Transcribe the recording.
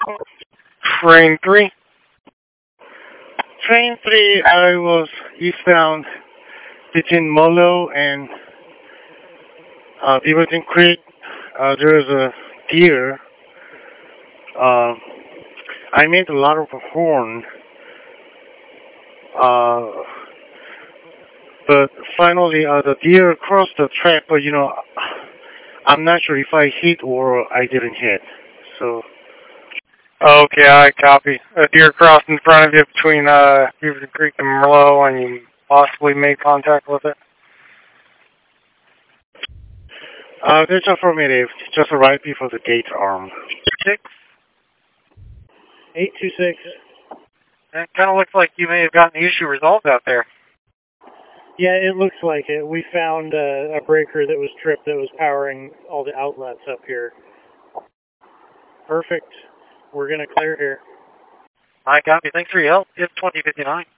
Train 3. Train 3, I was eastbound between Molo and Beaverton Creek. There's a deer. I made a lot of horn. But finally, the deer crossed the track, but I'm not sure if I hit or I didn't hit. So. Okay, I copy. A deer crossed in front of you between Beaverton Creek and Merlot, and you possibly made contact with it? That's affirmative. Just right before the gate arm. 826. It kind of looks like you may have gotten the issue resolved out there. Yeah, it looks like it. We found a breaker that was tripped that was powering all the outlets up here. Perfect. We're going to clear here. I copy. Thanks for your help. It's 2059.